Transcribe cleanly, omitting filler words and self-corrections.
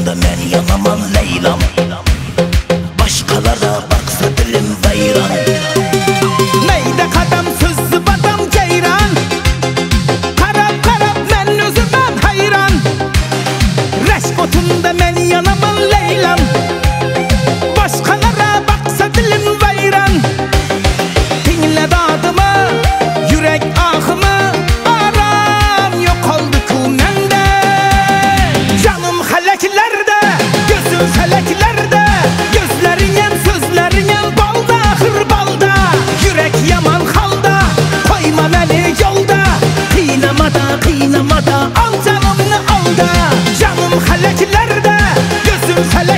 da men yanamam Leylam. Başkalara baksa dilim vayran. Neyde kadam sözlü badam ceyran. Karab karab men özümden hayran. Reşk otunda men yanamam Leylam. Başkalara baksa dilim vayran. Dinle dadımı, yürek ahımı, aram yok oldu ku mende. Canım haleklerde, gözüm feleklerde, gözlerin yem sözlerin yem balda ahır balda. Yürek yaman halda, koyma beni yolda. Kıynamada al canımını al da. Canım haleklerde, gözüm feleklerde,